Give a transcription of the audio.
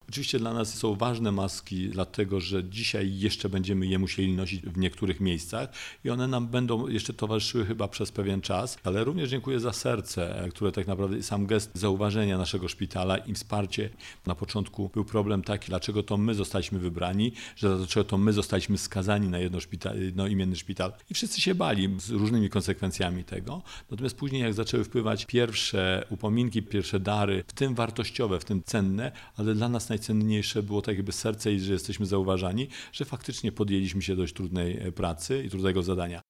Oczywiście dla nas są ważne maski, dlatego że dzisiaj jeszcze będziemy je musieli nosić w niektórych miejscach i one nam będą jeszcze towarzyszyły chyba przez pewien czas, ale również dziękuję za serce, które tak naprawdę sam gest zauważenia naszego szpitala i wsparcie. Na początku był problem taki, dlaczego to my zostaliśmy wybrani, że dlaczego to my zostaliśmy skazani na jednoimienny szpital i wszyscy się bali z różnymi konsekwencjami tego. Natomiast później jak zaczęły wpływać pierwsze upominki, pierwsze dary, w tym wartościowe, w tym cenne, ale dla nas najcenniejsze było tak jakby serce i że jesteśmy zauważani, że faktycznie podjęliśmy się dość trudnej pracy i trudnego zadania.